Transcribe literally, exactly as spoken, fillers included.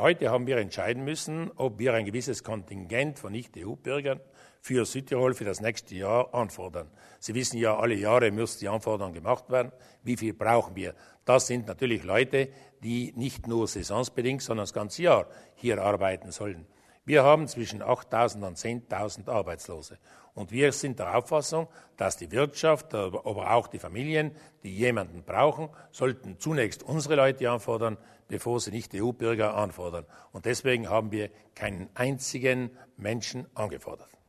Heute haben wir entscheiden müssen, ob wir ein gewisses Kontingent von Nicht-E U-Bürgern für Südtirol für das nächste Jahr anfordern. Sie wissen ja, alle Jahre muss die Anforderung gemacht werden. Wie viel brauchen wir? Das sind natürlich Leute, die nicht nur saisonsbedingt, sondern das ganze Jahr hier arbeiten sollen. Wir haben zwischen achttausend und zehntausend Arbeitslose. Und wir sind der Auffassung, dass die Wirtschaft, aber auch die Familien, die jemanden brauchen, sollten zunächst unsere Leute anfordern, bevor sie Nicht-E U-Bürger anfordern. Und deswegen haben wir keinen einzigen Menschen angefordert.